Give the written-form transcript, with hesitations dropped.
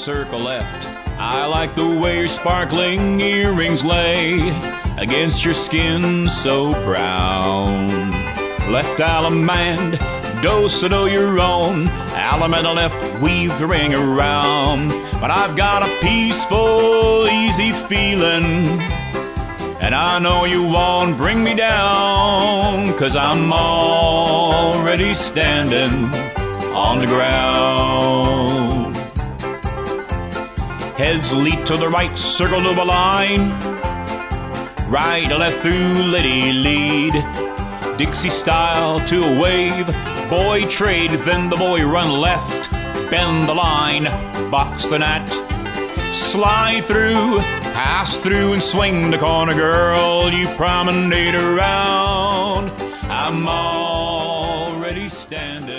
circle left. I like the way your sparkling earrings lay against your skin so brown. Left allemande, do-so-do your own. Allemande left, weave the ring around. But I've got a peaceful, easy feeling, and I know you won't bring me down, 'cause I'm already standing on the ground. Heads leap to the right, circle to a line. Right to left through lady lead. Dixie style to a wave. Boy trade, then the boy run left. Bend the line, box the net. Slide through, pass through and swing the corner, girl. You promenade around. I'm already standing